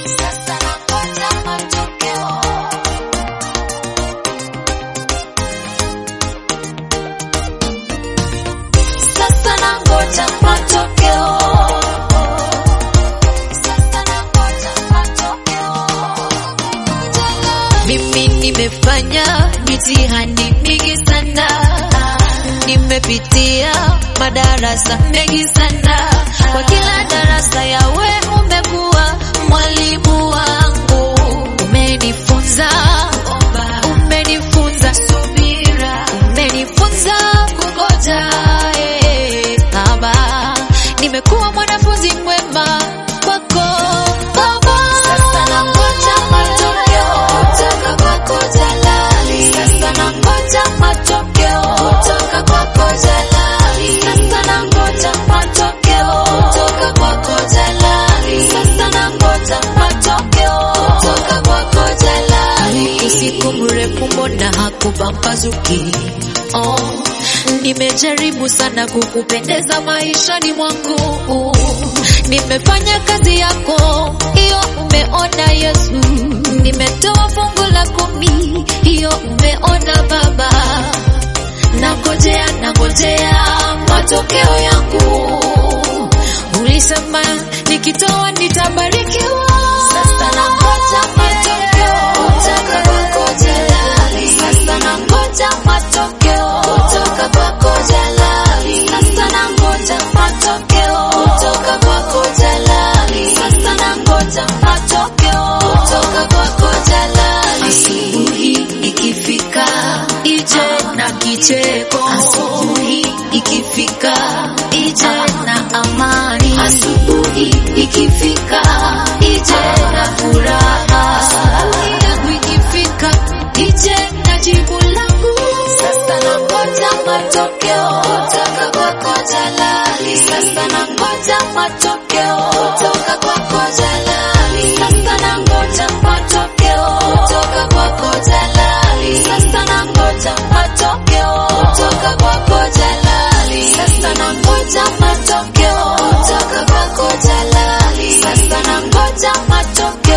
sasa nangoja matokeo. Sasa nangoja matokeo. Sasa nangoja matokeo. Mimi nimefanya mitihani mingi sana, nimepitia madarasa mengi sana. Kwa kila darasa yawe umekuwa mwalimu wangu. Umenifunza subira, umenifunza kungoja. Baba, nimekuwa mwanafunzi mwema kwako Baba. Sasa nangoja matokeo kutoka kwako Jalali. Sasa nangoja matokeo kutoka kwako Jalali. Sasa nangoja matokeo kutoka kwako Jalali. Sasa nangoja matokeo kutoka kwako Jalali. Usiku mrefu mbona hakupambazuki? Nimejaribu sana kukupendeza maishani mwangu. Nimefanya kazi yako, hiyo umeona Yesu. Nimetoa fungu la 10, hiyo umeona Baba. Nangojea matokeo yangu. Ulisema nikitoa nitabarikiwa. Sasa nangoja matokeo kutoka kwako Jalali. Sasa nangoja matokeo kutoka kwako Jalali. Sasa nangoja matokeo kutoka kwako Jalali. Sasa nangoja matokeo kutoka kwako Jalali. Asubuhi ikifika ije na kicheko. Asubuhi ikifika ije na amani. Asubuhi ikifika ije na furaha. Asubuhi yangu ikifika ije na jibu langu. Sasa nangoja matokeo kutoka kwako Jalali. Sasa nangoja matokeo kutoka kwako Jalali. Sasa nangoja matokeo kutoka kwako Jalali. Sasa nangoja matokeo kutoka kwako Jalali. Sasa nangoja matokeo kutoka kwako Jalali. Sasa nangoja matokeo